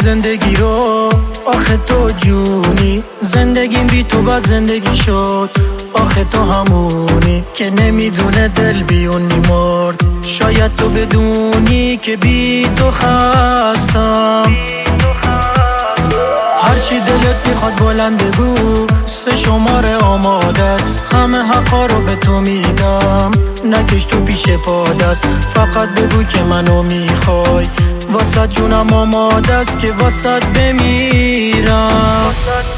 زندگی رو. آخه تو جونی، زندگیم بی تو با زندگی شد. آخه تو همونی که نمیدونه دل بیون میمرد. شاید تو بدونی که بی تو خستم. هرچی دلت میخواد بلند بگو، 3 شماره آماده است. همه حقا رو به تو میدم، نکش تو پیش پادست. فقط بگو که منو میخوای، واسه جونم آماده است که واسه بمیرم.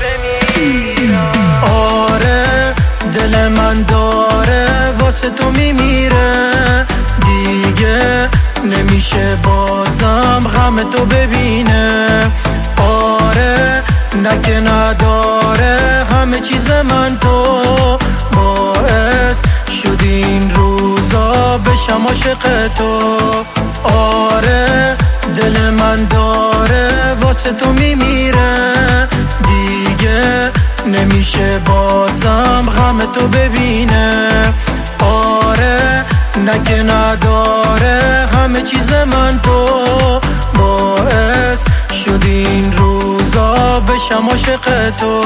آره دل من داره واسه تو میمیره. دیگه نمیشه بازم غم تو ببینه. آره نکه نداره همه چیز من تو. باعث شدی این روزا بشم عاشق تو. آره دل من داره واسه تو میمیره. دیگه نمیشه بازم غم تو ببینه. آره نکه نداره همه چیز من تو. باعث شدی این روزا بشم عاشق تو.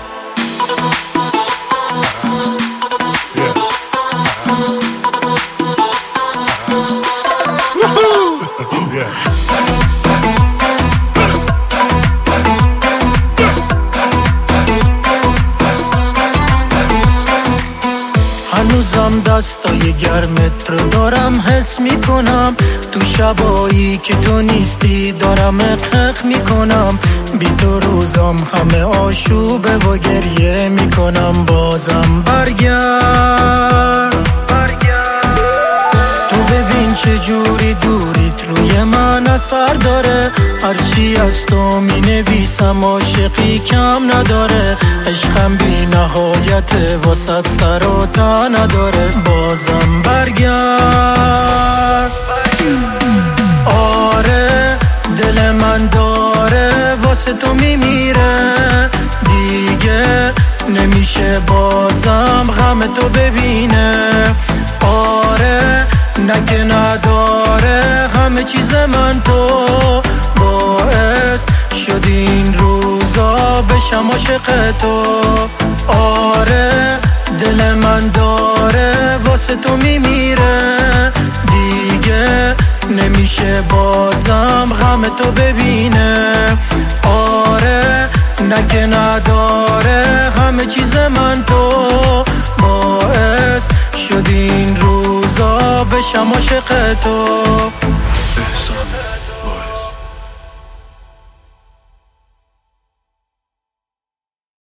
هنوزم دستای گرمت رو دارم حس میکنم. تو شبایی که تو نیستی دارم اقق میکنم. بی تو روزم همه آشوبه و گریه میکنم. بازم برگرد تو ببین چه جوری دوریت روی من اثر داره. هرچی از تو می نویسم عاشقی کم نداره. عشقم بی نهایت واسط سر و تا نداره. بازم برگرد. آره دل من داره واسه تو میمیره. دیگه نمیشه بازم غم تو ببینه. آره نکه نداره همه چیز من تو. باعث شدی این روزا بشم عاشق تو. آره دل من داره واسه تو میمیره. دیگه نمیشه بازم غم تو ببینه. آره نکه نداره همه چیز من تو. باعث شدی این روزا بشم عاشق تو.